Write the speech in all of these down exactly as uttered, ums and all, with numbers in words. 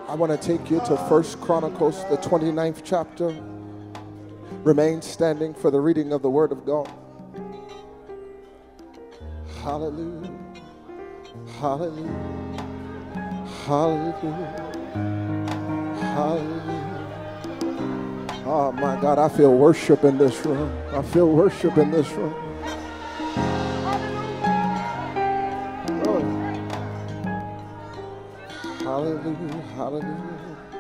I want to take you to First Chronicles, the twenty-ninth chapter. Remain standing for the reading of the Word of God. Hallelujah. Hallelujah. Hallelujah. Hallelujah. Oh my God, I feel worship in this room. I feel worship in this room. Oh. Hallelujah. Hallelujah.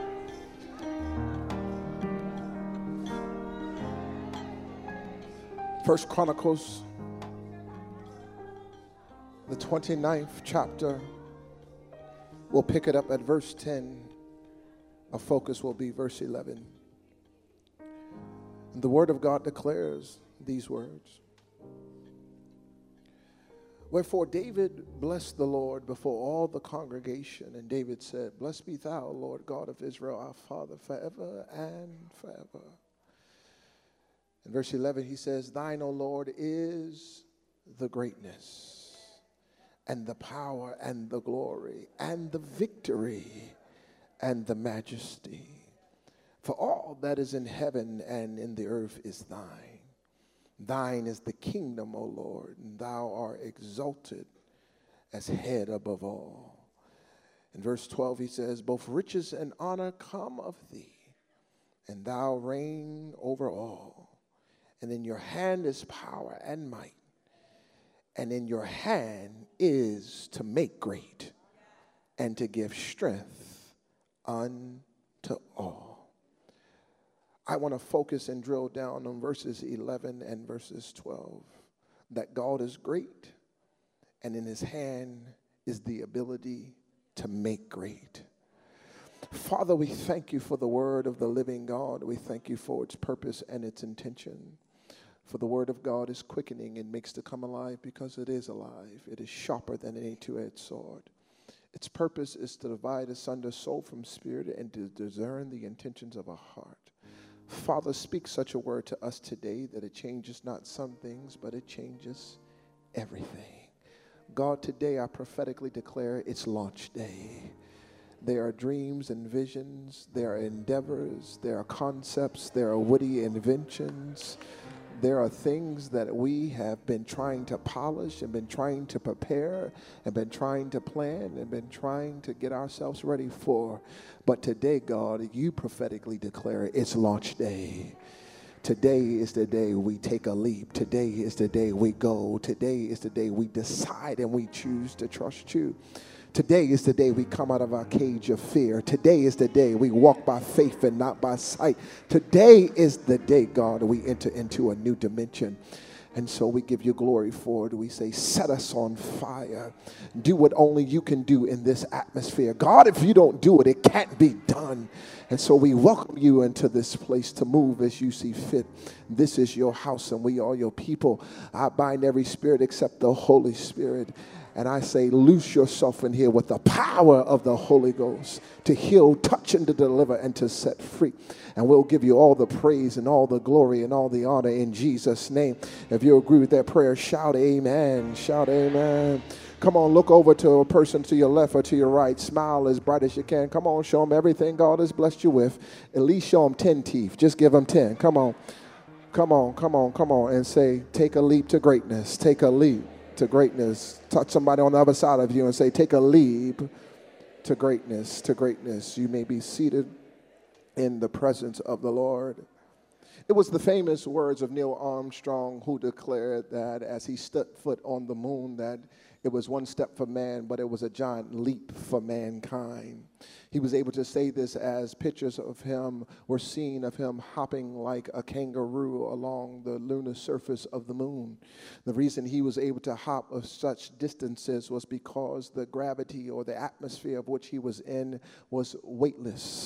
First Chronicles, the twenty-ninth chapter. We'll pick it up at verse ten. Our focus will be verse eleven. And the Word of God declares these words. Wherefore David blessed the Lord before all the congregation, and David said, Blessed be thou, Lord God of Israel, our Father, forever and forever. In verse eleven, he says, Thine, O Lord, is the greatness, and the power, and the glory, and the victory, and the majesty. For all that is in heaven and in the earth is thine. Thine is the kingdom, O Lord, and thou art exalted as head above all. In verse twelve, he says, Both riches and honor come of thee, and thou reign over all. And in your hand is power and might, and in your hand is to make great and to give strength unto all. I want to focus and drill down on verses eleven and verses twelve, that God is great, and in his hand is the ability to make great. Father, we thank you for the word of the living God. We thank you for its purpose and its intention. For the word of God is quickening and makes to come alive because it is alive. It is sharper than any two-edged sword. Its purpose is to divide asunder soul from spirit and to discern the intentions of a heart. Father, speak such a word to us today that it changes not some things, but it changes everything. God, today I prophetically declare it's launch day. There are dreams and visions. There are endeavors. There are concepts. There are witty inventions. There are things that we have been trying to polish and been trying to prepare and been trying to plan and been trying to get ourselves ready for. But today, God, you prophetically declare it's launch day. Today is the day we take a leap. Today is the day we go. Today is the day we decide and we choose to trust you. Today is the day we come out of our cage of fear. Today is the day we walk by faith and not by sight. Today is the day, God, we enter into a new dimension. And so we give you glory for it. We say, set us on fire. Do what only you can do in this atmosphere. God, if you don't do it, it can't be done. And so we welcome you into this place to move as you see fit. This is your house and we are your people. I bind every spirit except the Holy Spirit. And I say, loose yourself in here with the power of the Holy Ghost to heal, touch, and to deliver, and to set free. And we'll give you all the praise and all the glory and all the honor in Jesus' name. If you agree with that prayer, shout amen. Shout amen. Come on, look over to a person to your left or to your right. Smile as bright as you can. Come on, show them everything God has blessed you with. At least show them ten teeth. Just give them ten. Come on. Come on, come on, come on. And say, take a leap to greatness. Take a leap to greatness. Touch somebody on the other side of you and say, take a leap to greatness, to greatness. You may be seated in the presence of the Lord. It was the famous words of Neil Armstrong who declared that as he stepped foot on the moon, that it was one step for man, but it was a giant leap for mankind. He was able to say this as pictures of him were seen of him hopping like a kangaroo along the lunar surface of the moon. The reason he was able to hop of such distances was because the gravity or the atmosphere of which he was in was weightless.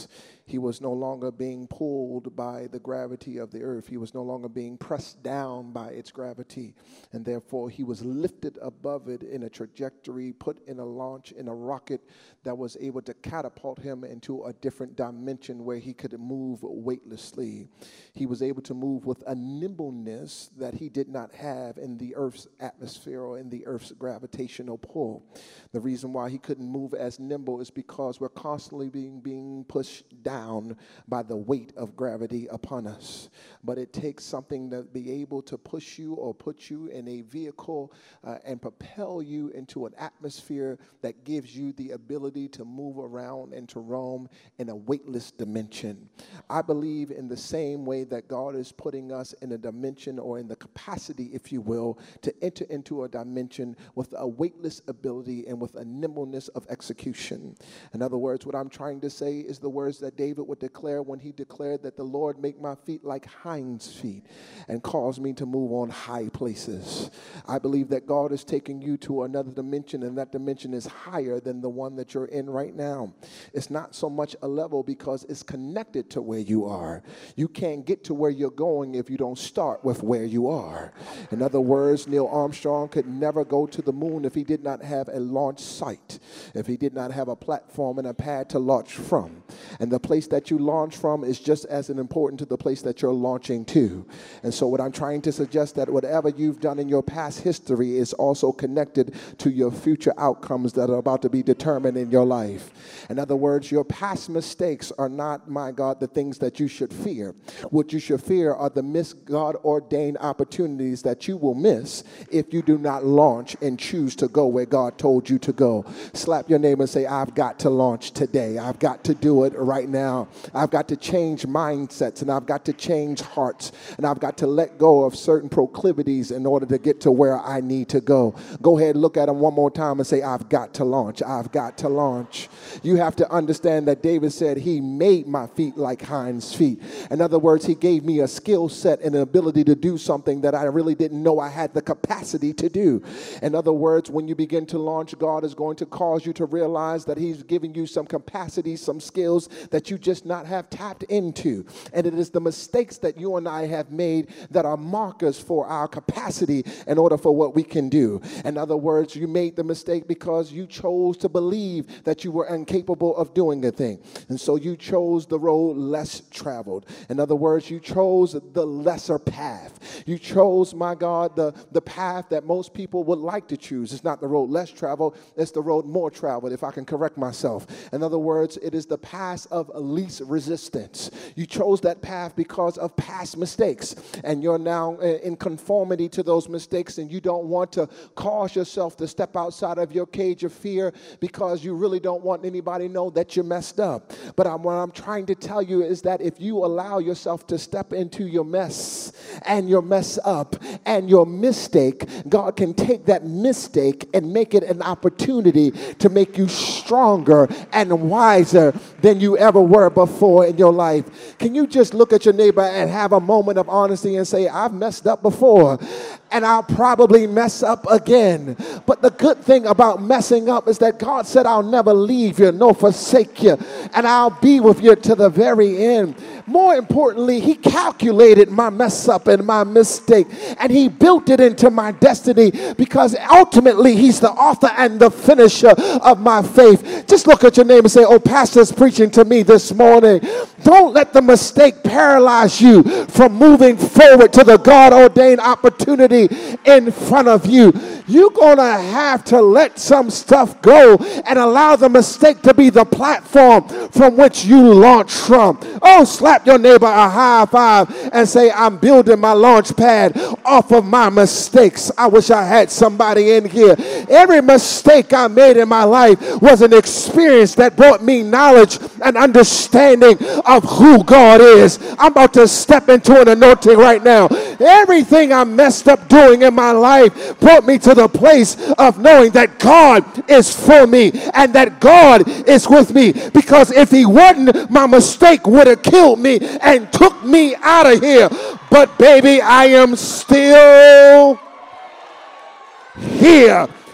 He was no longer being pulled by the gravity of the earth. He was no longer being pressed down by its gravity. And therefore, he was lifted above it in a trajectory, put in a launch, in a rocket that was able to catapult him into a different dimension where he could move weightlessly. He was able to move with a nimbleness that he did not have in the earth's atmosphere or in the earth's gravitational pull. The reason why he couldn't move as nimble is because we're constantly being, being pushed down by the weight of gravity upon us. But it takes something to be able to push you or put you in a vehicle uh, and propel you into an atmosphere that gives you the ability to move around and to roam in a weightless dimension. I believe in the same way that God is putting us in a dimension or in the capacity, if you will, to enter into a dimension with a weightless ability and with a nimbleness of execution. In other words, what I'm trying to say is the words that David would declare when he declared that the Lord make my feet like hinds feet and cause me to move on high places. I believe that God is taking you to another dimension, and that dimension is higher than the one that you're in right now. It's not so much a level because it's connected to where you are. You can't get to where you're going if you don't start with where you are. In other words, Neil Armstrong could never go to the moon if he did not have a launch site, if he did not have a platform and a pad to launch from. And the place that you launch from is just as important to the place that you're launching to. And so what I'm trying to suggest that whatever you've done in your past history is also connected to your future outcomes that are about to be determined in your life. In other words, your past mistakes are not, my God, the things that you should fear. What you should fear are the missed God-ordained opportunities that you will miss if you do not launch and choose to go where God told you to go. Slap your neighbor and say, I've got to launch today. I've got to do it right now. I've got to change mindsets, and I've got to change hearts, and I've got to let go of certain proclivities in order to get to where I need to go. Go ahead and look at them one more time and say, I've got to launch. I've got to launch. You have to understand that David said he made my feet like hinds feet. In other words, he gave me a skill set and an ability to do something that I really didn't know I had the capacity to do. In other words, when you begin to launch, God is going to cause you to realize that he's giving you some capacity, some skills that you just not have tapped into. And it is the mistakes that you and I have made that are markers for our capacity in order for what we can do. In other words, you made the mistake because you chose to believe that you were incapable of doing a thing. And so you chose the road less traveled. In other words, you chose the lesser path. You chose, my God, the, the path that most people would like to choose. It's not the road less traveled, it's the road more traveled, if I can correct myself. In other words, it is the path of least resistance. You chose that path because of past mistakes, and you're now in conformity to those mistakes, and you don't want to cause yourself to step outside of your cage of fear because you really don't want anybody to know that you messed up. But I'm, what I'm trying to tell you is that if you allow yourself to step into your mess and your mess up and your mistake, God can take that mistake and make it an opportunity to make you stronger and wiser than you ever were before in your life. Can you just look at your neighbor and have a moment of honesty and say, I've messed up before, and I'll probably mess up again. But the good thing about messing up is that God said, I'll never leave you nor forsake you, and I'll be with you to the very end. More importantly, he calculated my mess up and my mistake, and he built it into my destiny, because ultimately he's the author and the finisher of my faith. Just look at your neighbor and say, oh, pastor's preaching to me this morning. Don't let the mistake paralyze you from moving forward to the God-ordained opportunity in front of you. You're going to have to let some stuff go and allow the mistake to be the platform from which you launch from. Oh, slap your neighbor a high five and say, I'm building my launch pad off of my mistakes. I wish I had somebody in here. Every mistake I made in my life was an experience that brought me knowledge and understanding of who God is. I'm about to step into an anointing right now. Everything I messed up doing in my life brought me to the place of knowing that God is for me and that God is with me, because if he wasn't, my mistake would have killed me and took me out of here. But baby, I am still here.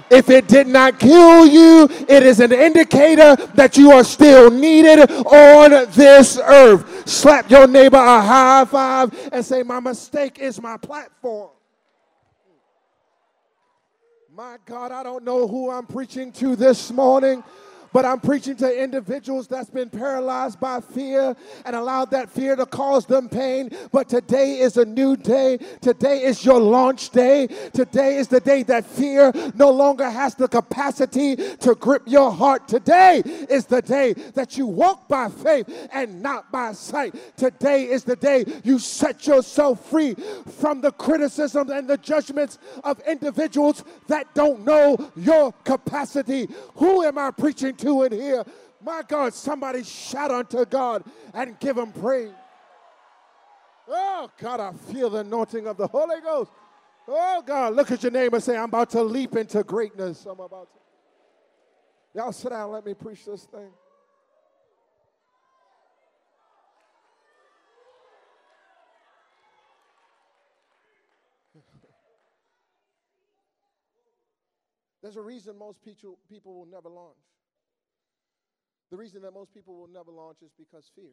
If it did not kill you, it is an indicator that you are still needed on this earth. Slap your neighbor a high five and say, my mistake is my platform. My God, I don't know who I'm preaching to this morning, but I'm preaching to individuals that's been paralyzed by fear and allowed that fear to cause them pain. But today is a new day. Today is your launch day. Today is the day that fear no longer has the capacity to grip your heart. Today is the day that you walk by faith and not by sight. Today is the day you set yourself free from the criticism and the judgments of individuals that don't know your capacity. Who am I preaching to in here? My God, somebody shout unto God and give him praise. Oh God, I feel the anointing of the Holy Ghost. Oh God, look at your neighbor and say, I'm about to leap into greatness. I'm about to. Y'all sit down, let me preach this thing. There's a reason most people, people will never launch. The reason that most people will never launch is because fear.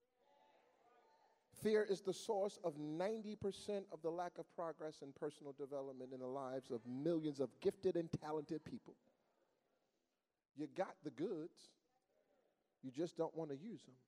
Fear is the source of ninety percent of the lack of progress and personal development in the lives of millions of gifted and talented people. You got the goods, you just don't want to use them.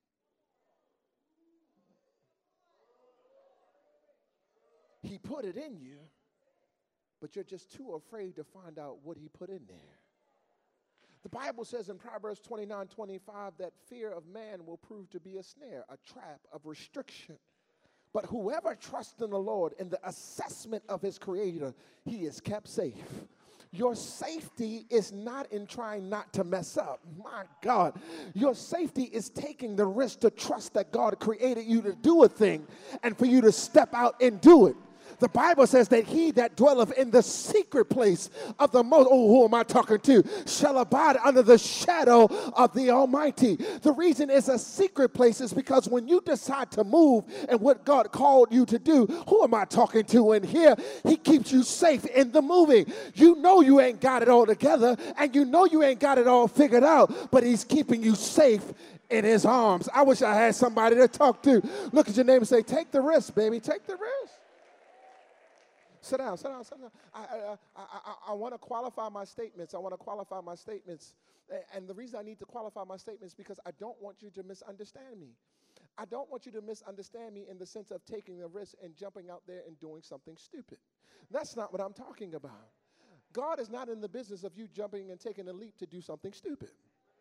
He put it in you, but you're just too afraid to find out what he put in there. The Bible says in Proverbs twenty-nine twenty-five that fear of man will prove to be a snare, a trap of restriction. But whoever trusts in the Lord in the assessment of his creator, he is kept safe. Your safety is not in trying not to mess up. My God, your safety is taking the risk to trust that God created you to do a thing and for you to step out and do it. The Bible says that he that dwelleth in the secret place of the most, oh, who am I talking to, shall abide under the shadow of the Almighty. The reason it's a secret place is because when you decide to move and what God called you to do, who am I talking to in here? He keeps you safe in the moving. You know you ain't got it all together, and you know you ain't got it all figured out, but he's keeping you safe in his arms. I wish I had somebody to talk to. Look at your neighbor and say, take the risk, baby, take the risk. Sit down, sit down, sit down. I, I, I, I, I want to qualify my statements. I want to qualify my statements. And the reason I need to qualify my statements is because I don't want you to misunderstand me. I don't want you to misunderstand me in the sense of taking a risk and jumping out there and doing something stupid. That's not what I'm talking about. God is not in the business of you jumping and taking a leap to do something stupid.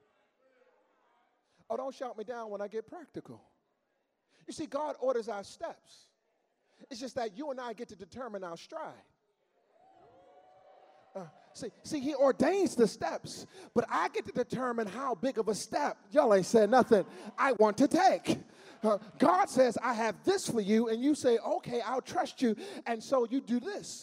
Oh, don't shout me down when I get practical. You see, God orders our steps. It's just that you and I get to determine our stride. Uh, see, see, he ordains the steps, but I get to determine how big of a step, y'all ain't said nothing, I want to take. Uh, God says, I have this for you, and you say, okay, I'll trust you, and so you do this.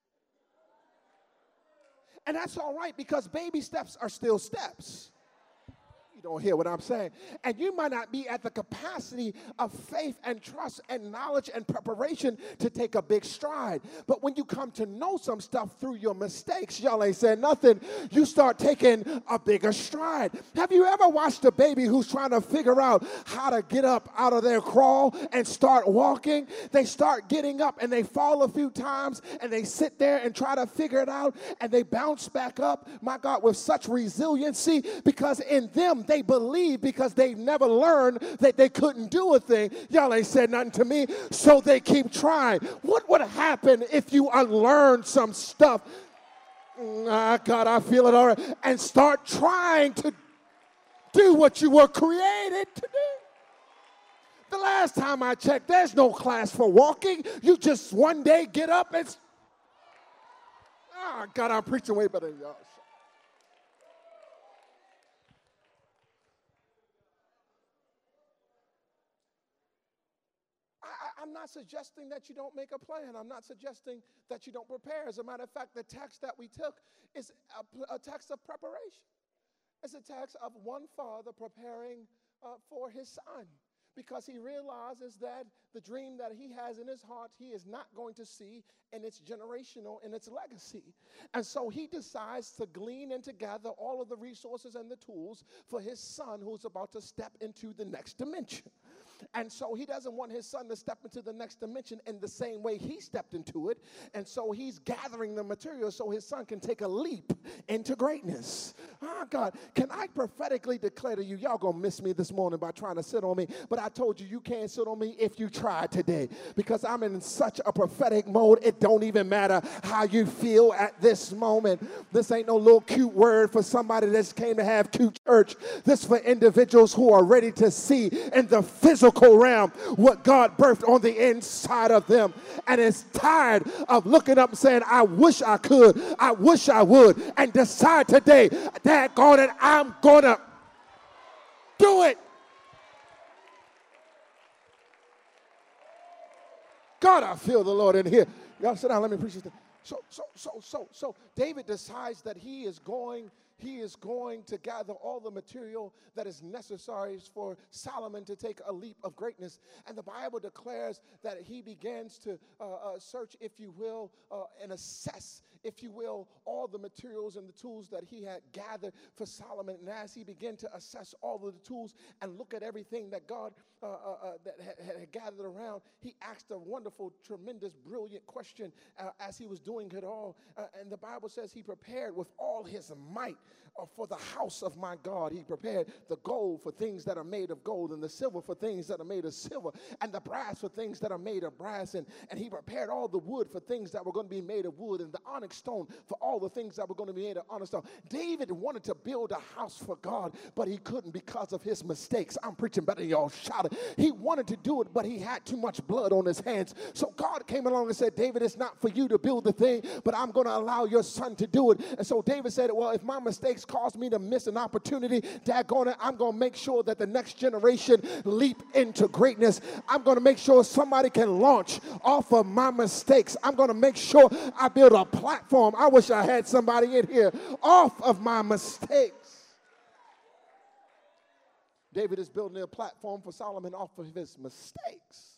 And that's all right, because baby steps are still steps. Don't hear what I'm saying. And you might not be at the capacity of faith and trust and knowledge and preparation to take a big stride. But when you come to know some stuff through your mistakes, y'all ain't said nothing, you start taking a bigger stride. Have you ever watched a baby who's trying to figure out how to get up out of their crawl and start walking? They start getting up and they fall a few times and they sit there and try to figure it out and they bounce back up, my God, with such resiliency, because in them, they believe, because they never learned that they couldn't do a thing. Y'all ain't said nothing to me, so they keep trying. What would happen if you unlearned some stuff? Ah, God, I feel it already. And start trying to do what you were created to do. The last time I checked, there's no class for walking. You just one day get up and... Ah, God, I'm preaching way better than y'all. I'm not suggesting that you don't make a plan. I'm not suggesting that you don't prepare. As a matter of fact, the text that we took is a, a text of preparation. It's a text of one father preparing uh, for his son. because he realizes that the dream that he has in his heart, he is not going to see, and it's generational in its legacy. And so he decides to glean and to gather all of the resources and the tools for his son who's about to step into the next dimension. And so he doesn't want his son to step into the next dimension in the same way he stepped into it. And so he's gathering the material so his son can take a leap into greatness. Oh, God, can I prophetically declare to you, y'all gonna miss me this morning by trying to sit on me, but I told you, you can't sit on me if you try today, because I'm in such a prophetic mode, it don't even matter how you feel at this moment. This ain't no little cute word for somebody that came to have cute church. This for individuals who are ready to see in the physical realm what God birthed on the inside of them, and is tired of looking up and saying, I wish I could, I wish I would, and decide today, daggone it, I'm gonna do it. God, I feel the Lord in here. Y'all sit down, let me preach this. So, so, so, so, so David decides that he is going He is going to gather all the material that is necessary for Solomon to take a leap of greatness. And the Bible declares that he begins to uh, uh, search, if you will, uh, and assess, if you will, all the materials and the tools that he had gathered for Solomon. And as he began to assess all of the tools and look at everything that God uh, uh, uh, that had, had gathered around, he asked a wonderful, tremendous, brilliant question uh, as he was doing it all. Uh, and the Bible says he prepared with all his might Uh, for the house of my God. He prepared the gold for things that are made of gold, and the silver for things that are made of silver, and the brass for things that are made of brass, and, and he prepared all the wood for things that were going to be made of wood, and the onyx stone for all the things that were going to be made of onyx stone. David wanted to build a house for God, but he couldn't because of his mistakes. I'm preaching better than y'all shouted. He wanted to do it, but he had too much blood on his hands. So God came along and said, David, it's not for you to build the thing, but I'm going to allow your son to do it. And so David said, well, if my mistakes caused me to miss an opportunity, daggone it, I'm going to make sure that the next generation leap into greatness. I'm going to make sure somebody can launch off of my mistakes. I'm going to make sure I build a platform. I wish I had somebody in here off of my mistakes. David is building a platform for Solomon off of his mistakes,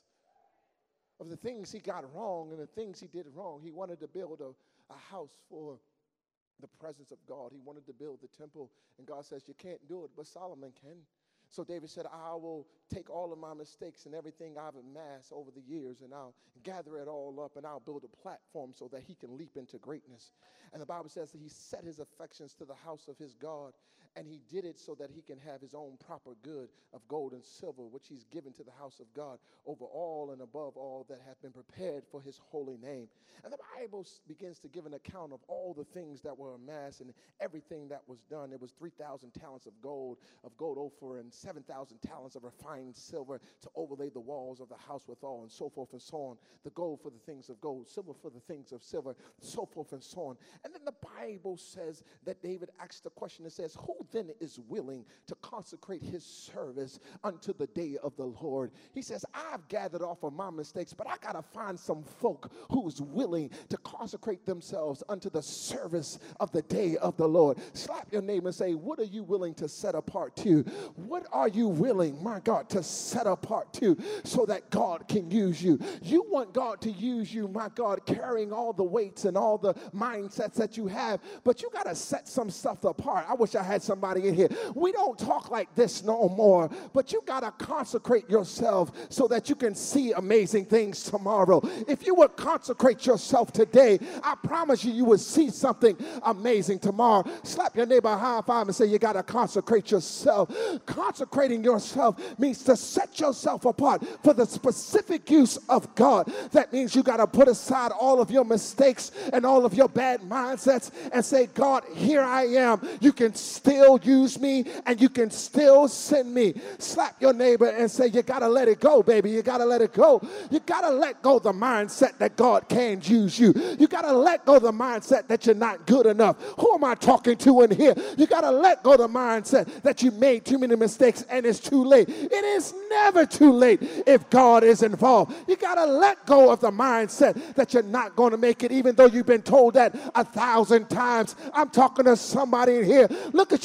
of the things he got wrong and the things he did wrong. He wanted to build a, a house for the presence of God. He wanted to build the temple, and God says, you can't do it, but Solomon can. So David said, I will take all of my mistakes and everything I've amassed over the years, and I'll gather it all up, and I'll build a platform so that he can leap into greatness. And the Bible says that he set his affections to the house of his God, and he did it so that he can have his own proper good of gold and silver, which he's given to the house of God over all and above all that have been prepared for his holy name. And the Bible begins to give an account of all the things that were amassed and everything that was done. It was three thousand talents of gold, of gold Ophir, and seven thousand talents of refined silver to overlay the walls of the house withal, and so forth and so on. The gold for the things of gold, silver for the things of silver, so forth and so on. And then the Bible says that David asked the question and says, who then is willing to consecrate his service unto the day of the Lord? He says, I've gathered off of my mistakes, but I got to find some folk who's willing to consecrate themselves unto the service of the day of the Lord. Slap your neighbor and say, what are you willing to set apart to? What are you willing, my God, to set apart to so that God can use you? You want God to use you, my God, carrying all the weights and all the mindsets that you have, but you got to set some stuff apart. I wish I had some Somebody in here. We don't talk like this no more, but you got to consecrate yourself so that you can see amazing things tomorrow. If you would consecrate yourself today, I promise you, you would see something amazing tomorrow. Slap your neighbor high five and say, you got to consecrate yourself. Consecrating yourself means to set yourself apart for the specific use of God. That means you got to put aside all of your mistakes and all of your bad mindsets and say, God, here I am. You can still use me, and you can still send me. Slap your neighbor and say, you got to let it go, baby. You got to let it go. You got to let go the mindset that God can use you. You got to let go the mindset that you're not good enough. Who am I talking to in here? You got to let go the mindset that you made too many mistakes and it's too late. It is never too late if God is involved. You got to let go of the mindset that you're not going to make it, even though you've been told that a thousand times. I'm talking to somebody in here. Look at your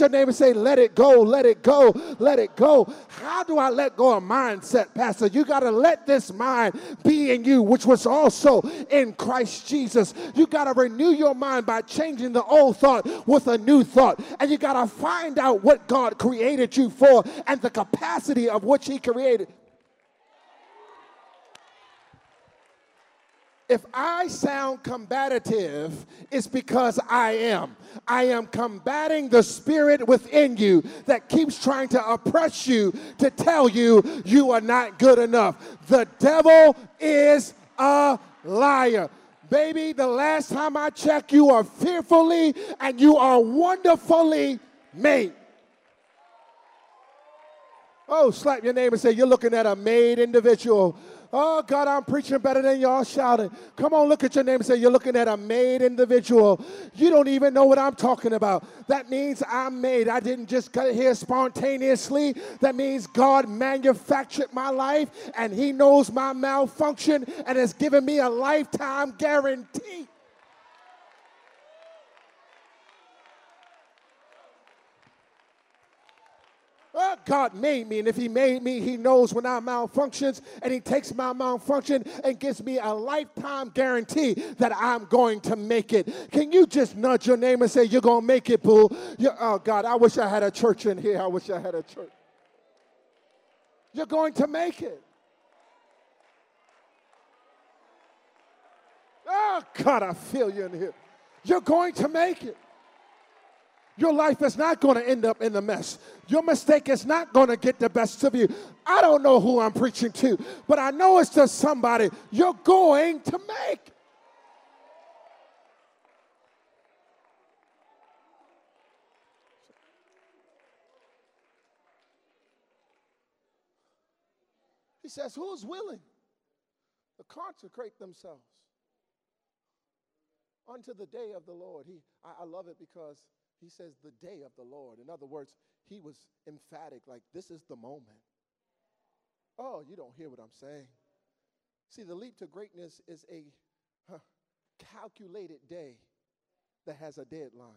your neighbor and say, let it go, let it go, let it go. How do I let go of mindset, Pastor? You got to let this mind be in you, which was also in Christ Jesus. You got to renew your mind by changing the old thought with a new thought. And you got to find out what God created you for and the capacity of which he created. If I sound combative, it's because I am. I am combating the spirit within you that keeps trying to oppress you to tell you you are not good enough. The devil is a liar. Baby, the last time I checked, you are fearfully and you are wonderfully made. Oh, slap your neighbor and say, you're looking at a made individual. Oh, God, I'm preaching better than y'all shouting. Come on, look at your neighbor and say, you're looking at a made individual. You don't even know what I'm talking about. That means I'm made. I didn't just get here spontaneously. That means God manufactured my life, and he knows my malfunction and has given me a lifetime guarantee. Oh, God made me, and if he made me, he knows when I malfunctions, and he takes my malfunction and gives me a lifetime guarantee that I'm going to make it. Can you just nudge your neighbor and say, you're going to make it, boo? You're, oh, God, I wish I had a church in here. I wish I had a church. You're going to make it. Oh, God, I feel you in here. You're going to make it. Your life is not going to end up in the mess. Your mistake is not going to get the best of you. I don't know who I'm preaching to, but I know it's to somebody. You're going to make. He says, who's willing to consecrate themselves unto the day of the Lord? He, I, I love it because he says the day of the Lord. In other words, he was emphatic, like this is the moment. Oh, you don't hear what I'm saying. See, the leap to greatness is a huh, calculated day that has a deadline.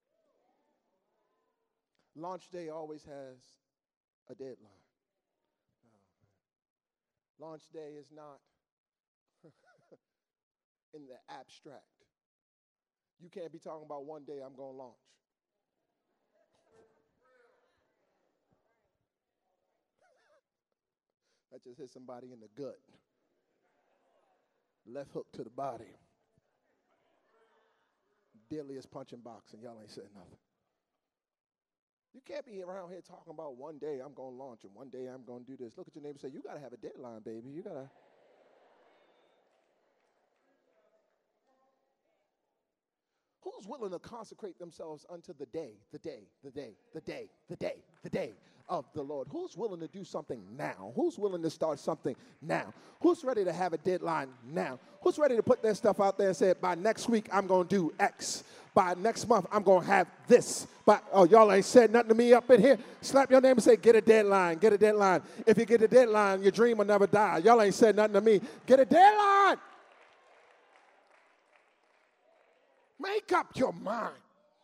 Launch day always has a deadline. Oh, launch day is not in the abstract. You can't be talking about one day I'm going to launch. I just hit somebody in the gut. Left hook to the body. Deadliest punching box, and y'all ain't saying nothing. You can't be around here talking about one day I'm going to launch and one day I'm going to do this. Look at your neighbor and say, you got to have a deadline, baby. You got to. Who's willing to consecrate themselves unto the day, the day, the day, the day, the day, the day of the Lord? Who's willing to do something now? Who's willing to start something now? Who's ready to have a deadline now? Who's ready to put their stuff out there and say, by next week, I'm going to do X. By next month, I'm going to have this. But, oh, y'all ain't said nothing to me up in here. Slap your name and say, get a deadline, get a deadline. If you get a deadline, your dream will never die. Y'all ain't said nothing to me. Get a deadline. Make up your mind.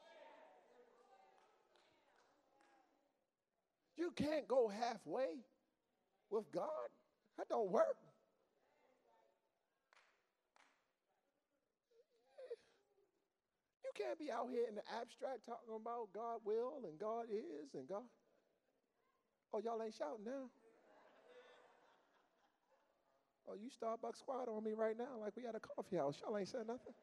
You can't go halfway with God. That don't work. You can't be out here in the abstract talking about God will and God is and God. Oh, y'all ain't shouting now. Oh, you Starbucks squad on me right now like we at a coffee house. Y'all ain't saying nothing.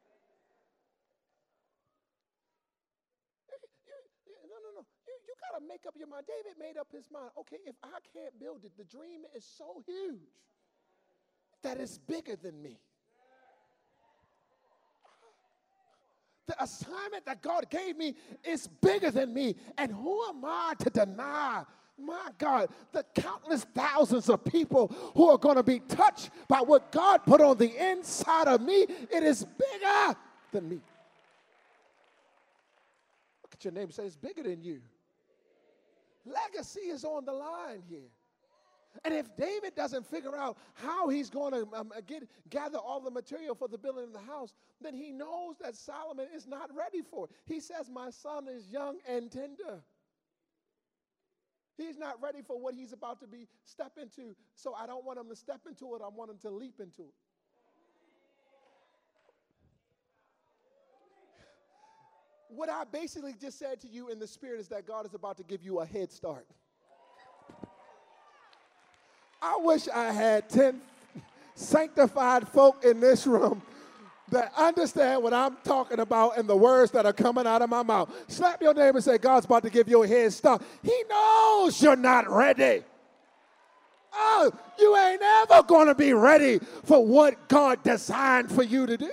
No, no, no. You, you got to make up your mind. David made up his mind. Okay, if I can't build it, the dream is so huge that it's bigger than me. The assignment that God gave me is bigger than me. And who am I to deny, my God, the countless thousands of people who are going to be touched by what God put on the inside of me? It is bigger than me. Your neighbor say it's bigger than you. Legacy is on the line here. And if David doesn't figure out how he's going to um, get, gather all the material for the building of the house, then he knows that Solomon is not ready for it. He says, my son is young and tender. He's not ready for what he's about to be step into. So I don't want him to step into it. I want him to leap into it. What I basically just said to you in the spirit is that God is about to give you a head start. I wish I had ten sanctified folk in this room that understand what I'm talking about and the words that are coming out of my mouth. Slap your neighbor and say, God's about to give you a head start. He knows you're not ready. Oh, you ain't ever going to be ready for what God designed for you to do.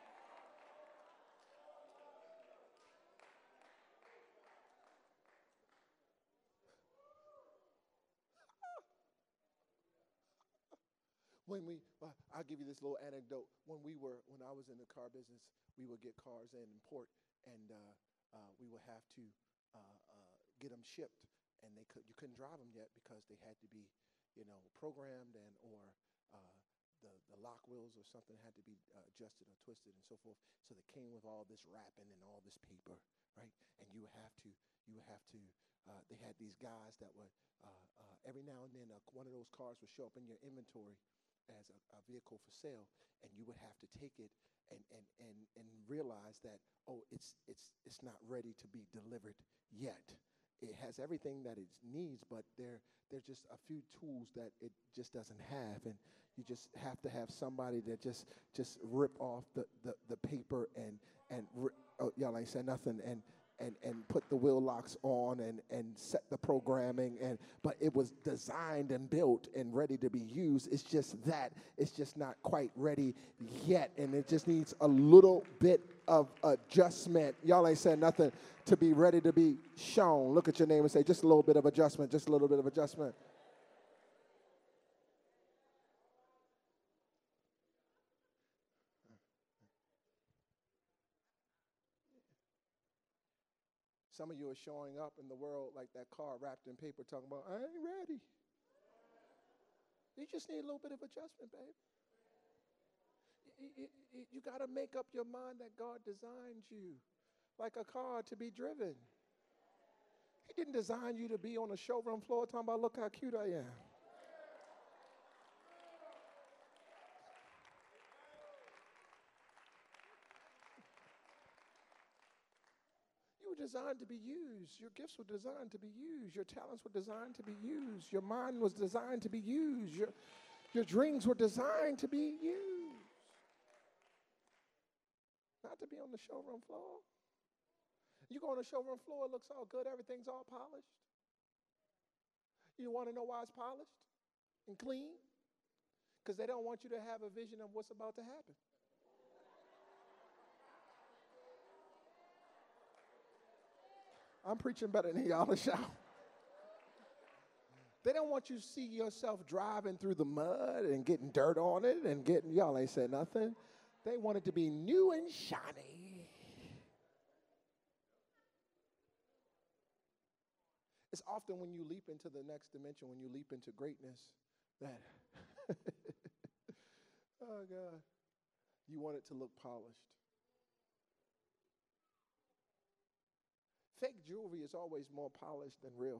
When we, well, I'll give you this little anecdote. When we were, when I was in the car business, we would get cars in and port, and uh, uh, we would have to uh, uh, get them shipped, and they could, you couldn't drive them yet because they had to be, you know, programmed and or uh, the the lock wheels or something had to be uh, adjusted or twisted and so forth. So they came with all this wrapping and all this paper, right? And you would have to, you would have to. Uh, they had these guys that would uh, uh, every now and then uh, one of those cars would show up in your inventory as a, a vehicle for sale, and you would have to take it and and and and realize that, oh, it's it's it's not ready to be delivered yet. It has everything that it needs, but there there's just a few tools that it just doesn't have, and you just have to have somebody that just just rip off the the, the paper and and ri- oh, y'all ain't said nothing, and and and put the wheel locks on and and set the programming, and but it was designed and built and ready to be used. It's just that it's just not quite ready yet, and it just needs a little bit of adjustment. Y'all ain't saying nothing to be ready to be shown. Look at your name and say, just a little bit of adjustment, just a little bit of adjustment. Some of you are showing up in the world like that car wrapped in paper talking about, I ain't ready. You just need a little bit of adjustment, babe. You, you, you, you got to make up your mind that God designed you like a car to be driven. He didn't design you to be on a showroom floor talking about, look how cute I am. Designed to be used. Your gifts were designed to be used. Your talents were designed to be used. Your mind was designed to be used. Your, your dreams were designed to be used. Not to be on the showroom floor. You go on the showroom floor, it looks all good, everything's all polished. You want to know why it's polished and clean? Because they don't want you to have a vision of what's about to happen. I'm preaching better than y'all to shout. They don't want you to see yourself driving through the mud and getting dirt on it and getting, y'all ain't said nothing. They want it to be new and shiny. It's often when you leap into the next dimension, when you leap into greatness, that, oh God, you want it to look polished. Fake jewelry is always more polished than real.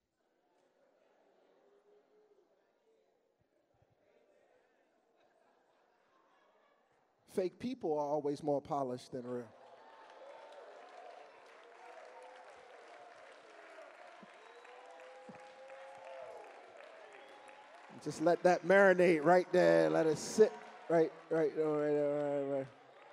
Fake people are always more polished than real. Just let that marinate right there. Let it sit right, right, right, right, right.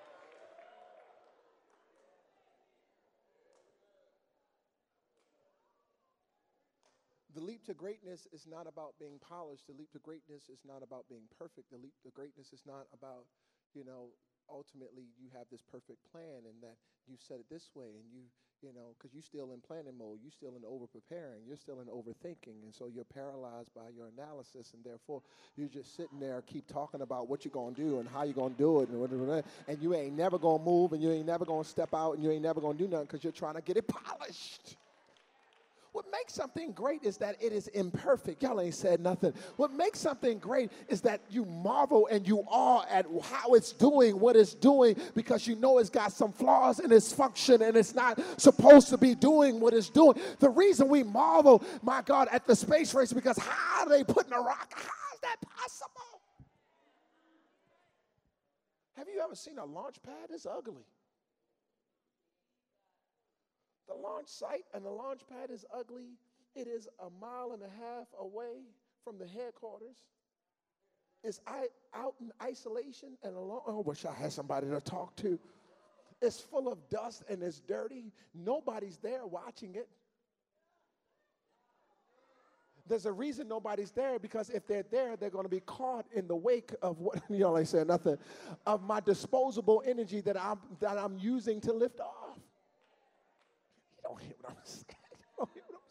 The leap to greatness is not about being polished. The leap to greatness is not about being perfect. The leap to greatness is not about, you know, ultimately you have this perfect plan and that you set it this way and you, you know, because you're still in planning mode. You're still in over-preparing. You're still in overthinking. And so you're paralyzed by your analysis, and therefore you're just sitting there keep talking about what you're going to do and how you're going to do it and whatever, and you ain't never going to move and you ain't never going to step out and you ain't never going to do nothing because you're trying to get it polished. What makes something great is that it is imperfect. Y'all ain't said nothing. What makes something great is that you marvel and you awe at how it's doing what it's doing, because you know it's got some flaws in its function and it's not supposed to be doing what it's doing. The reason we marvel, my God, at the space race, because how are they putting a rock? How is that possible? Have you ever seen a launch pad? It's ugly. The launch site and the launch pad is ugly. It is a mile and a half away from the headquarters. It's out in isolation and alone. Oh, I wish I had somebody to talk to. It's full of dust and it's dirty. Nobody's there watching it. There's a reason nobody's there, because if they're there, they're going to be caught in the wake of what, y'all ain't saying nothing, of my disposable energy that I'm, that I'm using to lift off. You don't hear what I'm saying. You don't hear what I'm saying.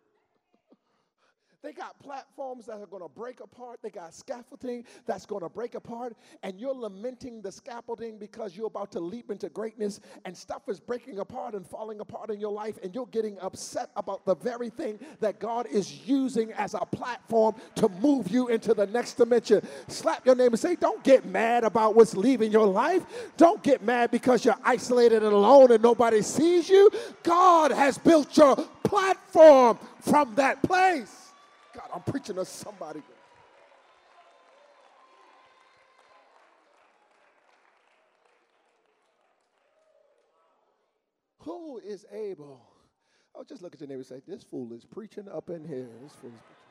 They got platforms that are going to break apart. They got scaffolding that's going to break apart. And you're lamenting the scaffolding because you're about to leap into greatness, and stuff is breaking apart and falling apart in your life. And you're getting upset about the very thing that God is using as a platform to move you into the next dimension. Slap your neighbor and say, don't get mad about what's leaving your life. Don't get mad because you're isolated and alone and nobody sees you. God has built your platform from that place. God, I'm preaching to somebody. Who is able? Oh, just look at your neighbor and say, this fool is preaching up in here. This fool is preaching.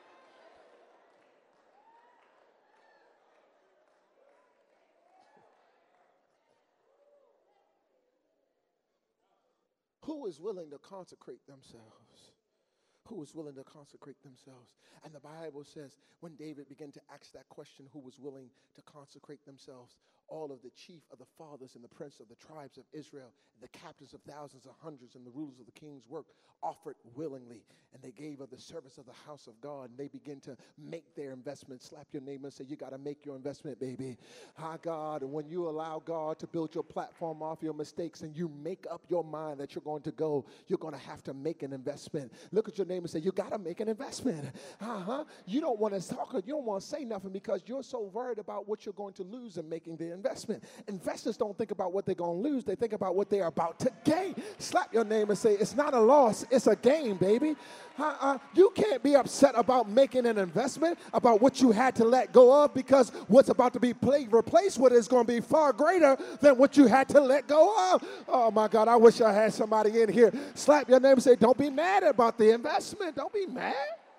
Who is willing to consecrate themselves? Who was willing to consecrate themselves? And the Bible says when David began to ask that question, who was willing to consecrate themselves, all of the chief of the fathers and the prince of the tribes of Israel, the captains of thousands and hundreds and the rulers of the king's work offered willingly. And they gave of the service of the house of God, and they begin to make their investment. Slap your neighbor and say, you got to make your investment, baby. Hi, God. And when you allow God to build your platform off your mistakes and you make up your mind that you're going to go, you're going to have to make an investment. Look at your neighbor and say, you got to make an investment. Uh-huh. You don't want to talk, you don't want to say nothing because you're so worried about what you're going to lose in making the investment. Investors don't think about what they're going to lose. They think about what they're about to gain. Slap your neighbor and say, it's not a loss, it's a gain, baby. Uh-uh. You can't be upset about making an investment, about what you had to let go of, because what's about to be play, replaced with is going to be far greater than what you had to let go of. Oh, my God, I wish I had somebody in here. Slap your neighbor and say, don't be mad about the investment. Don't be mad.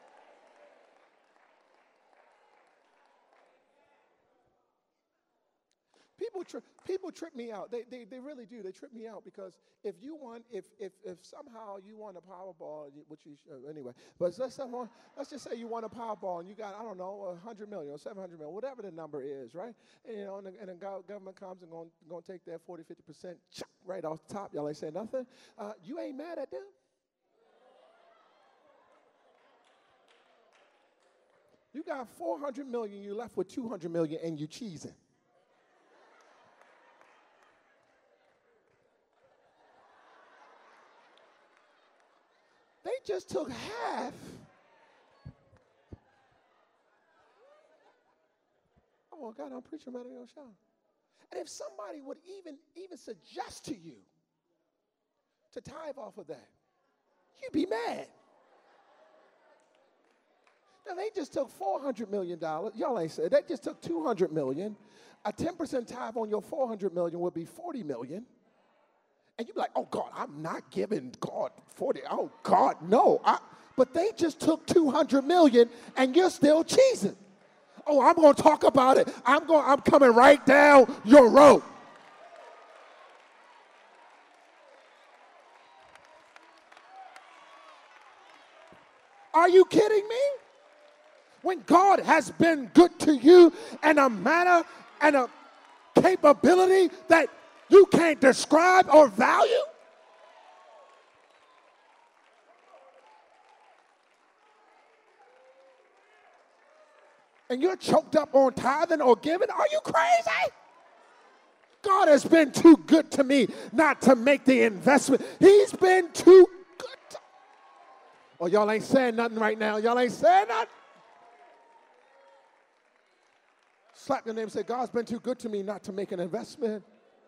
People, tri- people trip me out. They, they, they really do. They trip me out because if you want, if if if somehow you want a Powerball, which you uh, anyway, but let's someone, let's just say you want a Powerball and you got, I don't know, a hundred million or seven hundred million, whatever the number is, right? And, you know, and the, and the go- government comes and going going to take that forty, fifty percent right off the top. Y'all ain't saying nothing. Uh, you ain't mad at them. You got four hundred million. You left with two hundred million, and you cheesing. They just took half. Oh, God, I'm preaching about it on show. And if somebody would even, even suggest to you to tithe off of that, you'd be mad. Now, they just took four hundred million dollars. Y'all ain't said. They just took two hundred million dollars. A ten percent tithe on your four hundred million dollars would be forty million dollars. And you'd be like, oh, God, I'm not giving God forty. Oh, God, no. I, but they just took two hundred million dollars and you're still cheesing. Oh, I'm going to talk about it. I'm going. I'm coming right down your road. Are you kidding me? When God has been good to you in a manner and a capability that you can't describe or value? And you're choked up on tithing or giving? Are you crazy? God has been too good to me not to make the investment. He's been too good to Oh, y'all ain't saying nothing right now. Y'all ain't saying nothing. Slap your name and say, God's been too good to me not to make an investment.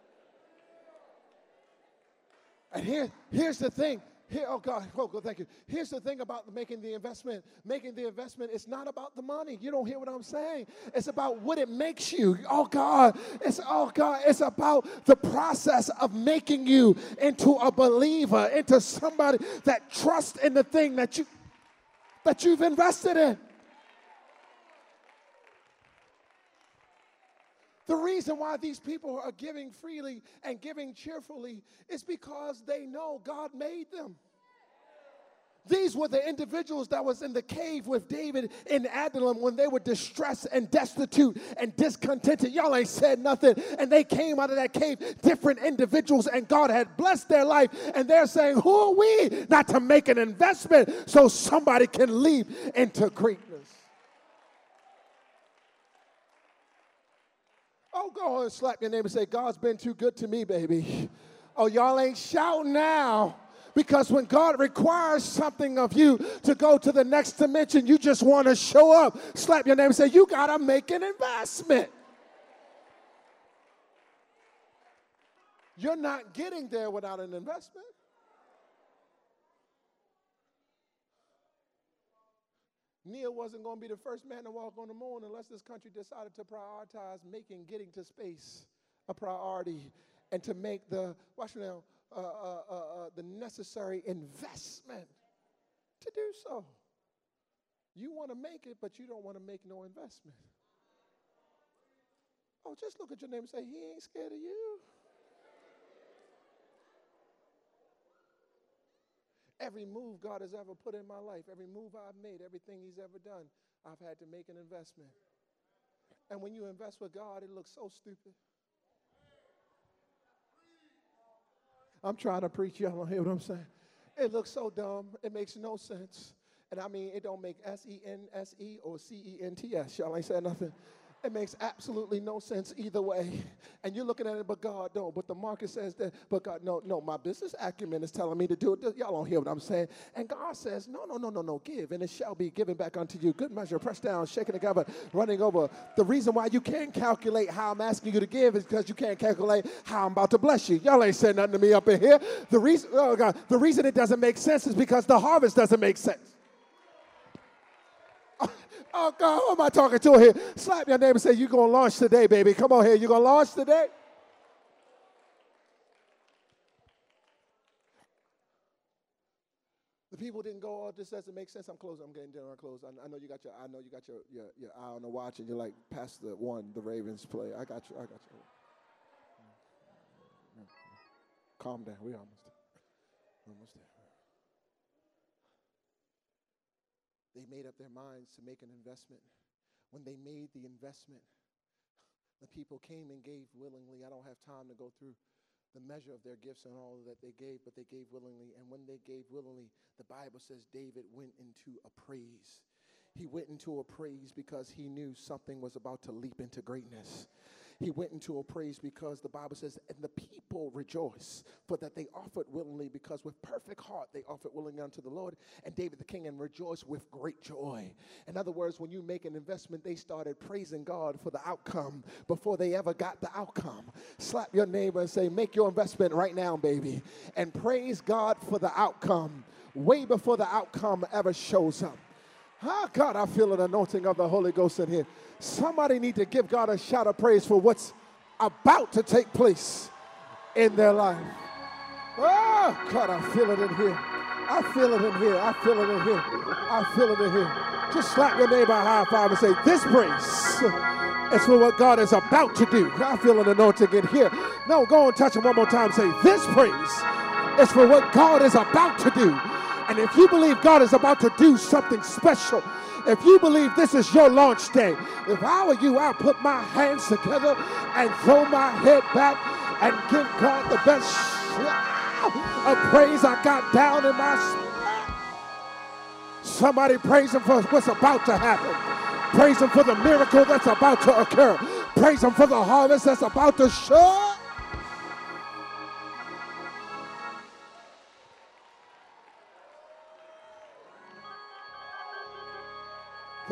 And here, here's the thing. Here, oh God, oh God, thank you. Here's the thing about making the investment. Making the investment, it's not about the money. You don't hear what I'm saying. It's about what it makes you. Oh God, it's oh God, it's about the process of making you into a believer, into somebody that trusts in the thing that you that you've invested in. The reason why these people are giving freely and giving cheerfully is because they know God made them. These were the individuals that was in the cave with David in Adullam when they were distressed and destitute and discontented. Y'all ain't said nothing. And they came out of that cave, different individuals, and God had blessed their life. And they're saying, who are we not to make an investment so somebody can leap into greatness? Oh, go on and slap your neighbor and say, God's been too good to me, baby. Oh, y'all ain't shouting now. Because when God requires something of you to go to the next dimension, you just want to show up. Slap your neighbor and say, you got to make an investment. You're not getting there without an investment. Neil wasn't going to be the first man to walk on the moon unless this country decided to prioritize making getting to space a priority and to make the, watch now, uh, uh, uh, uh, the necessary investment to do so. You want to make it, but you don't want to make no investment. Oh, just look at your neighbor and say, he ain't scared of you. Every move God has ever put in my life, every move I've made, everything he's ever done, I've had to make an investment. And when you invest with God, it looks so stupid. I'm trying to preach. Y'all don't hear what I'm saying. It looks so dumb. It makes no sense. And I mean, it don't make S E N S E or C E N T S. Y'all ain't saying nothing. It makes absolutely no sense either way. And you're looking at it, but God don't. But the market says that, but God, no, no, my business acumen is telling me to do it. Y'all don't hear what I'm saying. And God says, no, no, no, no, no, give, and it shall be given back unto you. Good measure, pressed down, shaken together, running over. The reason why you can't calculate how I'm asking you to give is because you can't calculate how I'm about to bless you. Y'all ain't saying nothing to me up in here. The reason, oh God, the reason it doesn't make sense is because the harvest doesn't make sense. Oh, God, who am I talking to here? Slap your neighbor and say, you're going to launch today, baby. Come on here. You're going to launch today? The people didn't go, oh, this doesn't make sense. I'm closing. I'm getting dinner. I'm closed. I, I know you got your I know you got your, your, your eye on the watch, and you're like, past the one, the Ravens play. I got you. I got you. Calm down. We're almost there. We're almost there. They made up their minds to make an investment. When they made the investment, the people came and gave willingly. I don't have time to go through the measure of their gifts and all that they gave, but they gave willingly. And when they gave willingly, the Bible says David went into a praise. He went into a praise because he knew something was about to leap into greatness. He went into a praise because the Bible says, and the people rejoice, for that they offered willingly, because with perfect heart they offered willingly unto the Lord, and David the king, and rejoiced with great joy. In other words, when you make an investment, they started praising God for the outcome before they ever got the outcome. Slap your neighbor and say, make your investment right now, baby, and praise God for the outcome way before the outcome ever shows up. Oh, God, I feel an anointing of the Holy Ghost in here. Somebody need to give God a shout of praise for what's about to take place in their life. Oh, God, I feel it in here. I feel it in here. I feel it in here. I feel it in here. Just slap your neighbor a high five and say, this praise is for what God is about to do. I feel an anointing in here. No, go and touch him one more time. Say, this praise is for what God is about to do. And if you believe God is about to do something special, if you believe this is your launch day, if I were you, I'll put my hands together and throw my head back and give God the best of praise I got down in my spirit. Somebody praise him for what's about to happen. Praise him for the miracle that's about to occur. Praise him for the harvest that's about to show.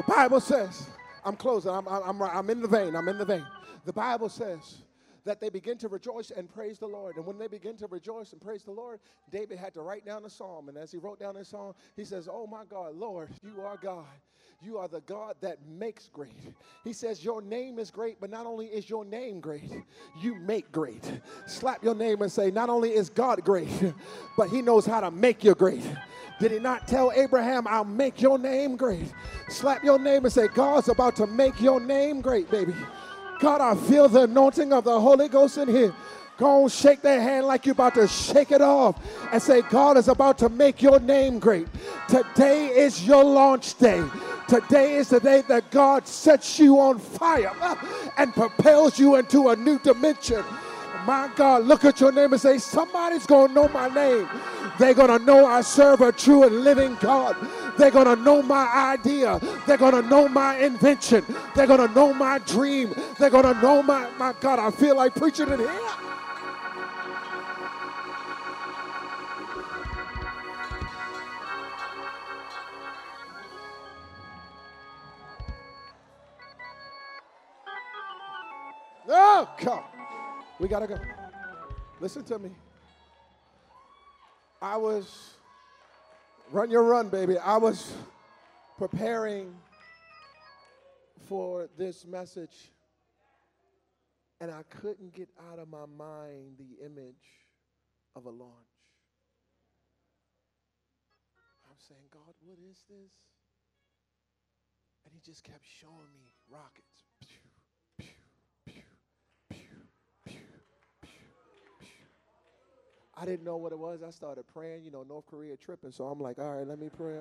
Bible says, I'm closing, I'm, I'm, I'm in the vein, I'm in the vein. The Bible says that they begin to rejoice and praise the Lord. And when they begin to rejoice and praise the Lord, David had to write down a psalm. And as he wrote down his psalm, he says, oh my God, Lord, you are God. You are the God that makes great. He says your name is great, but not only is your name great, you make great. Slap your name and say, not only is God great, but he knows how to make you great. Did he not tell Abraham, I'll make your name great? Slap your name and say, God's about to make your name great, baby. God, I feel the anointing of the Holy Ghost in here. Go on, shake their hand like you're about to shake it off and say, God is about to make your name great. Today is your launch day. Today is the day that God sets you on fire and propels you into a new dimension. My God, look at your name and say, somebody's going to know my name. They're going to know I serve a true and living God. They're going to know my idea. They're going to know my invention. They're going to know my dream. They're going to know my, my God, I feel like preaching in here. Oh, God. We got to go. Listen to me. I was, run your run, baby. I was preparing for this message, and I couldn't get out of my mind the image of a launch. I'm saying, God, what is this? And he just kept showing me rockets. Pew, pew, pew, pew, pew, pew, pew. I didn't know what it was. I started praying, you know, North Korea tripping. So I'm like, all right, let me pray.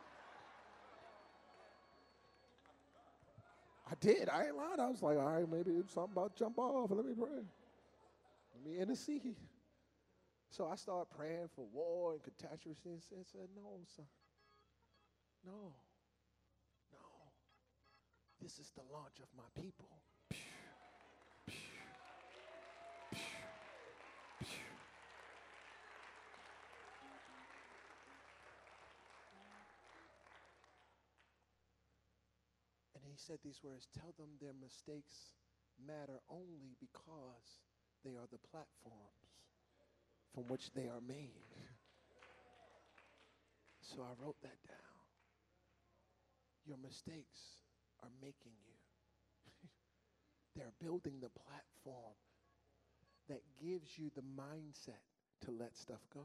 I did. I ain't lying. I was like, all right, maybe it's something about jump off. Let me pray. Let me intercede. So I started praying for war and catastrophe. And said, no, son. No. No. This is the launch of my people. And he said these words, tell them their mistakes matter only because they are the platforms from which they are made. So I wrote that down. Your mistakes are making you. They're building the platform that gives you the mindset to let stuff go.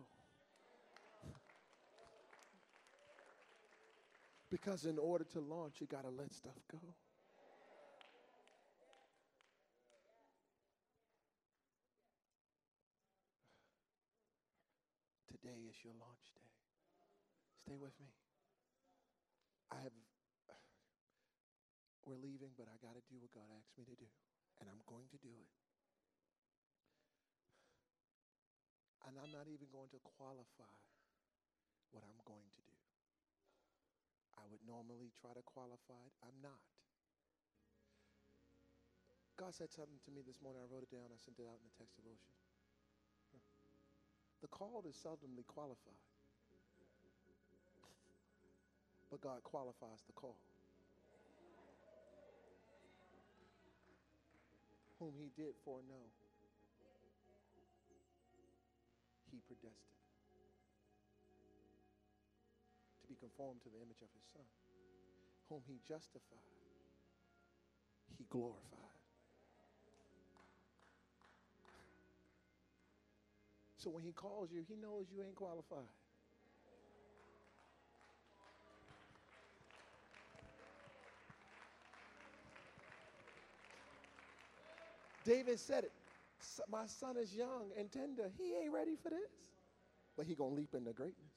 Because in order to launch, you got to let stuff go. Today is your launch day. Stay with me. I have, we're leaving, but I got to do what God asked me to do. And I'm going to do it. And I'm not even going to qualify what I'm going to do. I would normally try to qualify it. I'm not. God said something to me this morning. I wrote it down. I sent it out in the text devotion. The called is seldomly qualified. But God qualifies the call. Whom he did foreknow, he predestined to be conformed to the image of his son. Whom he justified, he glorified. So when he calls you, he knows you ain't qualified. David said it. My son is young and tender. He ain't ready for this. But he gonna leap into greatness.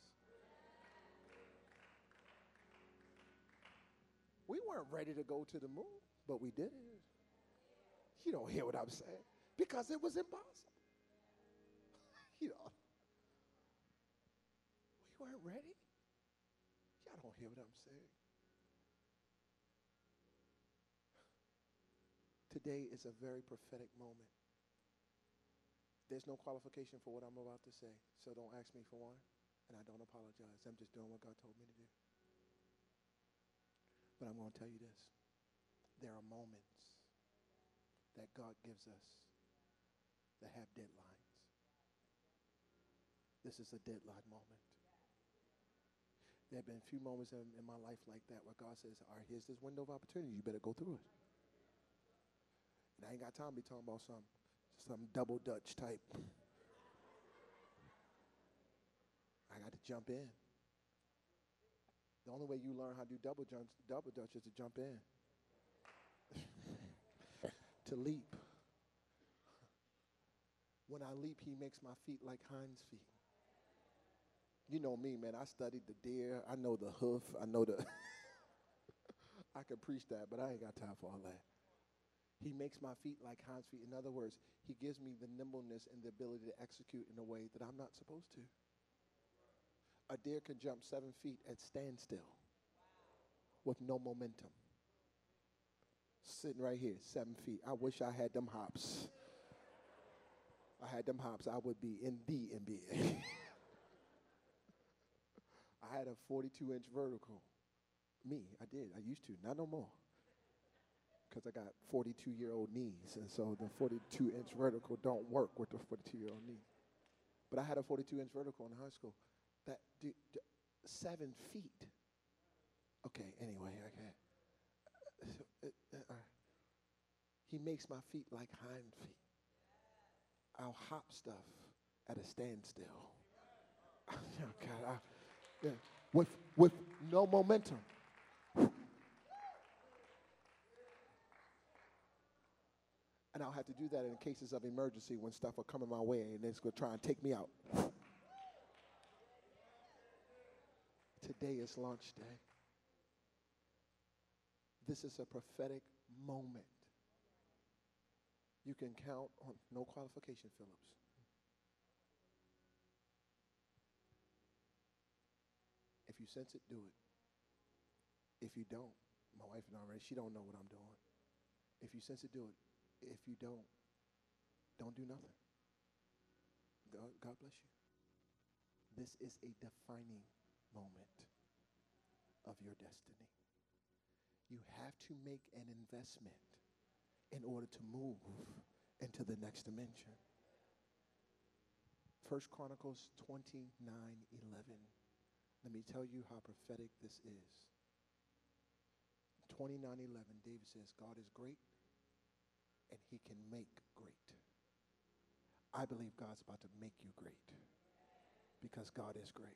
We weren't ready to go to the moon, but we did it. You don't hear what I'm saying. Because it was impossible. You know. We weren't ready. Y'all don't hear what I'm saying. Today is a very prophetic moment. There's no qualification for what I'm about to say, so don't ask me for one, and I don't apologize. I'm just doing what God told me to do. But I'm going to tell you this. There are moments that God gives us that have deadlines. This is a deadline moment. There have been a few moments in, in my life like that where God says, all right, here's this window of opportunity. You better go through it. And I ain't got time to be talking about some, some double Dutch type. I got to jump in. The only way you learn how to do double, jump, double Dutch is to jump in. To leap. When I leap, he makes my feet like hinds feet. You know me, man. I studied the deer. I know the hoof. I know the... I could preach that, but I ain't got time for all that. He makes my feet like hinds feet. In other words, he gives me the nimbleness and the ability to execute in a way that I'm not supposed to. A deer can jump seven feet at standstill with no momentum. Sitting right here, seven feet. I wish I had them hops. I had them hops, I would be in the N B A. I had a forty-two inch vertical. Me, I did. I used to. Not no more. Because I got forty-two-year-old knees, and so the forty-two inch vertical don't work with the forty-two-year-old knees. But I had a forty-two inch vertical in high school. That, dude, seven feet. Okay, anyway, okay. Uh, uh, uh, he makes my feet like hind feet. I'll hop stuff at a standstill. Oh, God, I, yeah, with, with no momentum. And I'll have to do that in cases of emergency when stuff are coming my way and it's going to try and take me out. Today is launch day. This is a prophetic moment. You can count on no qualification, Phillips. If you sense it, do it. If you don't, my wife and I already, she don't know what I'm doing. If you sense it, do it. If you don't, don't do nothing. God, God bless you. This is a defining moment of your destiny. You have to make an investment in order to move into the next dimension. First Chronicles twenty-nine eleven. Let me tell you how prophetic this is. twenty-nine eleven, David says, God is great and he can make great. I believe God's about to make you great because God is great.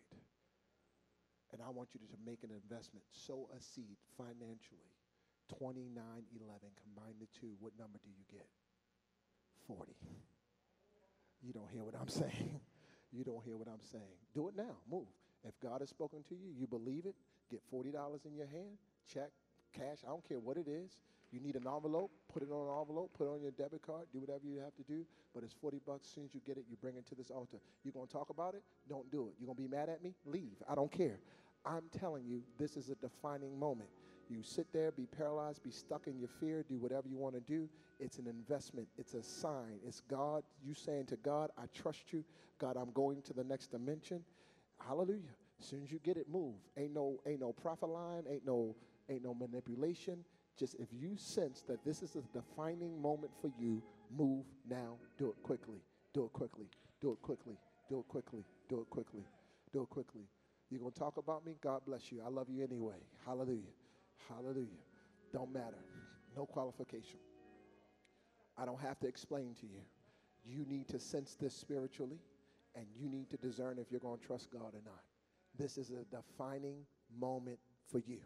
And I want you to, to make an investment, sow a seed financially. twenty-nine eleven, combine the two, what number do you get? forty. You don't hear what I'm saying. You don't hear what I'm saying. Do it now. Move. If God has spoken to you, you believe it, get forty dollars in your hand, check, cash, I don't care what it is. You need an envelope, put it on an envelope, put it on your debit card, do whatever you have to do, but it's forty bucks. As soon as you get it, you bring it to this altar. You're going to talk about it? Don't do it. You're going to be mad at me? Leave. I don't care. I'm telling you, this is a defining moment. You sit there, be paralyzed, be stuck in your fear, do whatever you want to do. It's an investment. It's a sign. It's God, you saying to God, I trust you. God, I'm going to the next dimension. Hallelujah. As soon as you get it, move. Ain't no, ain't no profit line, ain't no, ain't no manipulation. Just if you sense that this is a defining moment for you, move now. Do it quickly. Do it quickly. Do it quickly. Do it quickly. Do it quickly. Do it quickly. You're going to talk about me? God bless you. I love you anyway. Hallelujah. Hallelujah. Don't matter. No qualification. I don't have to explain to you. You need to sense this spiritually, and you need to discern if you're going to trust God or not. This is a defining moment for you.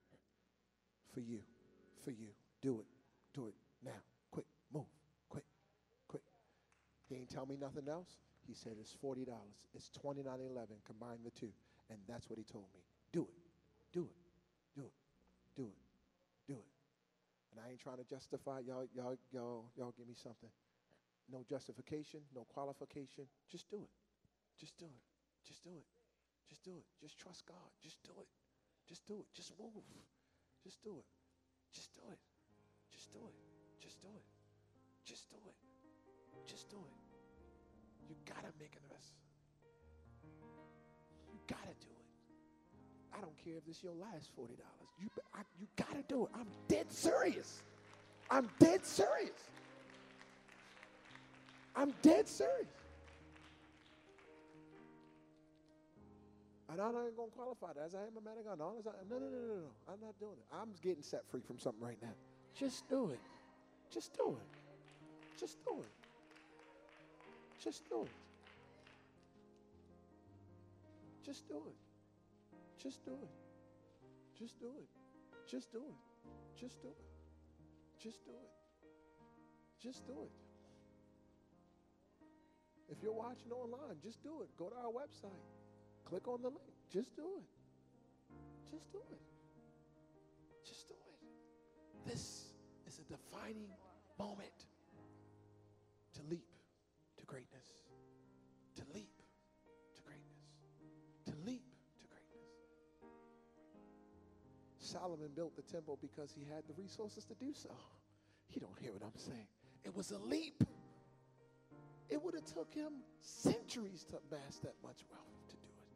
For you. For you. Do it. Do it now. Quick. Move. Quick. Quick. He ain't tell me nothing else. He said it's forty dollars. It's twenty-nine eleven. Combine the two. And that's what he told me. Do it. Do it. Do it. Do it. Do it. And I ain't trying to justify. Y'all, y'all, y'all, y'all give me something. No justification, no qualification. Just do it. Just do it. Just do it. Just do it. Just trust God. Just do it. Just do it. Just move. Just do it. Just do it. Just do it. Just do it. Just do it. Just do it. You gotta make an investment. You gotta do it. I don't care if this your last forty dollars. You, I, you got to do it. I'm dead serious. I'm dead serious. I'm dead serious. And I'm not going to qualify that as I am a man of God. No, no, no, no, no, no. I'm not doing it. I'm getting set free from something right now. Just do it. Just do it. Just do it. Just do it. Just do it. Just do it. Just do it. Just do it. Just do it. Just do it. Just do it. If you're watching online, just do it. Go to our website. Click on the link. Just do it. Just do it. Just do it. This is a defining moment to leap to greatness. To leap to greatness. To leap to greatness. Solomon built the temple because he had the resources to do so. You don't hear what I'm saying. It was a leap. It would have took him centuries to amass that much wealth to do it.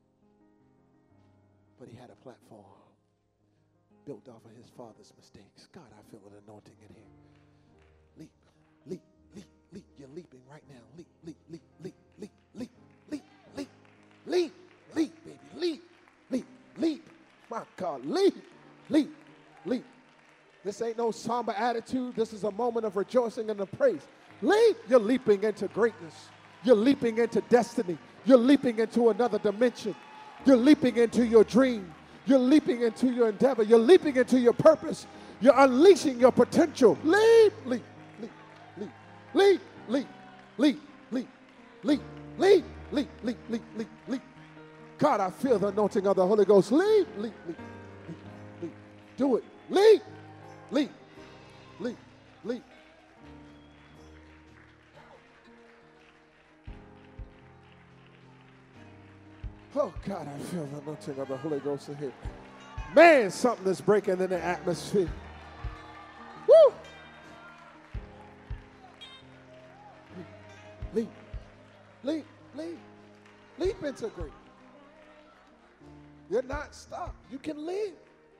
But he had a platform built off of his father's mistakes. God, I feel an anointing in here. Leap, leap, leap, leap. You're leaping right now. Leap, leap, leap, leap, leap, leap, leap, leap, leap, leap, baby. Leap, leap, leap. My God, leap, leap, leap. This ain't no somber attitude. This is a moment of rejoicing and of praise. Leap. You're leaping into greatness. You're leaping into destiny. You're leaping into another dimension. You're leaping into your dream. You're leaping into your endeavor. You're leaping into your purpose. You're unleashing your potential. Leap, leap, leap, leap, leap, leap, leap, leap, leap, leap, leap, leap, leap, leap, leap. God, I feel the anointing of the Holy Ghost. Leap, leap, leap, leap, leap. Do it. Leap, leap, leap, leap. Oh, God, I feel the anointing of the Holy Ghost in here. Man, something is breaking in the atmosphere. Woo! Leap, leap, leap, leap into great. You're not stuck. You can leap.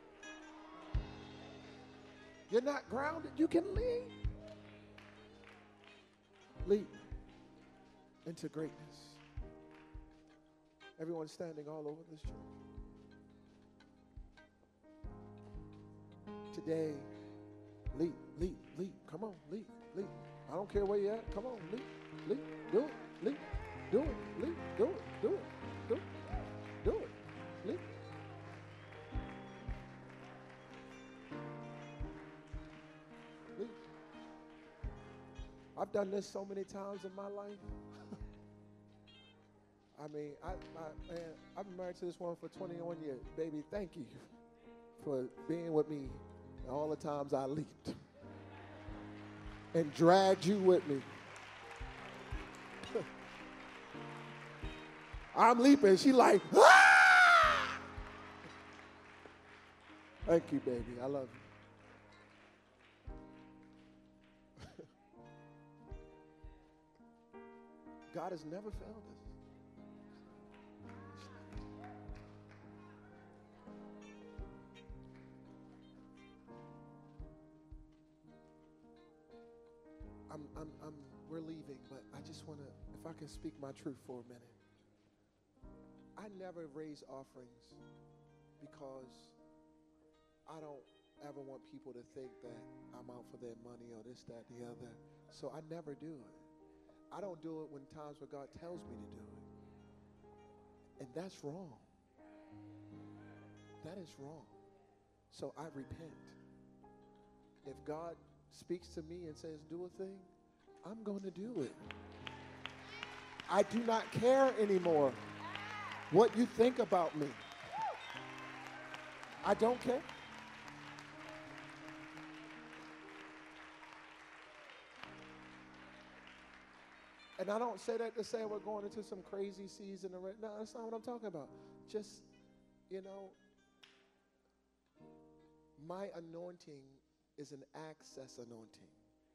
You're not grounded. You can leap. Leap into greatness. Everyone standing all over this church. Today, leap, leap, leap. Come on, leap, leap. I don't care where you're at. Come on, leap, leap. Do it, leap. Do it, leap. Do it, do it, do it, do it, leap. Leap. I've done this so many times in my life. I mean, I, I, man, I've been married to this woman for twenty-one years. Baby, thank you for being with me all the times I leaped and dragged you with me. I'm leaping. She like, ah! Thank you, baby. I love you. God has never failed us. I'm, I'm, I'm, we're leaving, but I just want to, if I can speak my truth for a minute. I never raise offerings because I don't ever want people to think that I'm out for their money or this, that, and the other. So I never do it. I don't do it when times where God tells me to do it. And that's wrong. That is wrong. So I repent. If God speaks to me and says, do a thing, I'm going to do it. I do not care anymore what you think about me. I don't care. And I don't say that to say we're going into some crazy season. No, that's not what I'm talking about. Just, you know, my anointing is an access anointing.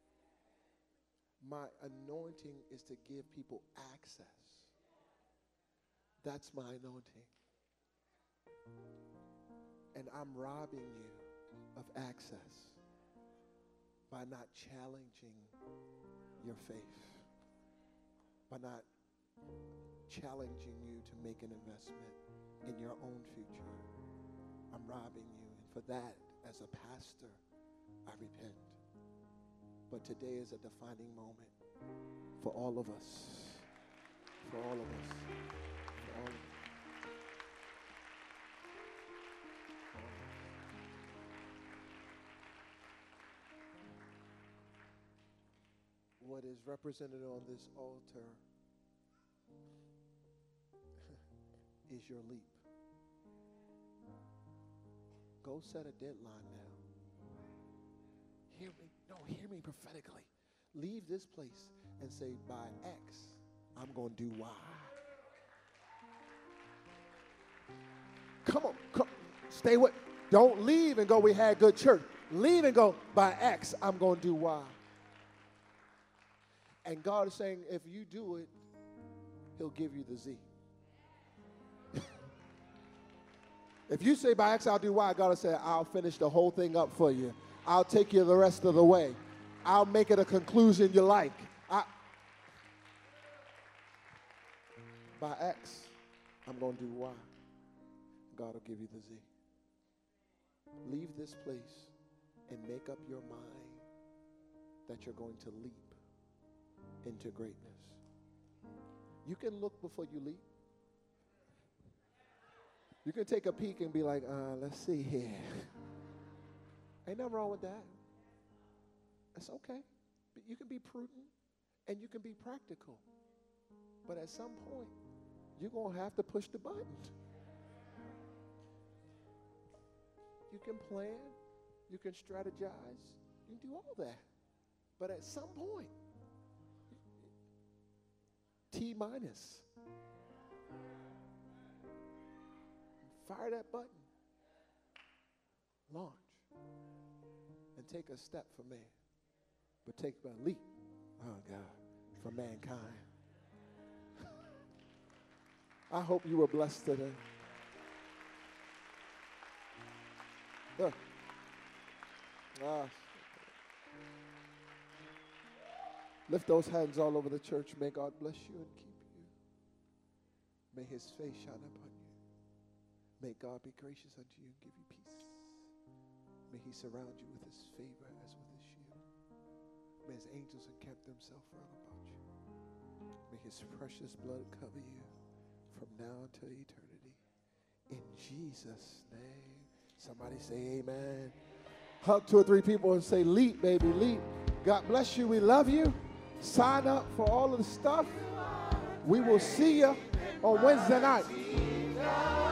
My anointing is to give people access. That's my anointing. And I'm robbing you of access by not challenging your faith, by not challenging you to make an investment in your own future. I'm robbing you. And for that, as a pastor, I repent. But today is a defining moment for all of us. For all of us. For all of us. What is represented on this altar is your leap. Go set a deadline now. Hear me. No, hear me prophetically. Leave this place and say, by X, I'm going to do Y. Come on. Come, stay with. Don't leave and go, we had good church. Leave and go, by X, I'm going to do Y. And God is saying, if you do it, he'll give you the Z. If you say by X, I'll do Y, God will say, I'll finish the whole thing up for you. I'll take you the rest of the way. I'll make it a conclusion you like. I, by X, I'm going to do Y. God will give you the Z. Leave this place and make up your mind that you're going to leap into greatness. You can look before you leap. You can take a peek and be like, uh, let's see here. Ain't nothing wrong with that. That's okay. But you can be prudent and you can be practical. But at some point, you're going to have to push the button. You can plan. You can strategize. You can do all that. But at some point, T minus. Fire that button. Launch. And take a step for man. But take a leap, oh God, for mankind. I hope you were blessed today. Uh, ah. Lift those hands all over the church. May God bless you and keep you. May his face shine upon you. May God be gracious unto you and give you peace. May he surround you with his favor as with his shield. May his angels encamp themselves round about you. May his precious blood cover you from now until eternity. In Jesus' name. Somebody say amen. Hug two or three people and say, leap, baby, leap. God bless you. We love you. Sign up for all of the stuff. We will see you on Wednesday night.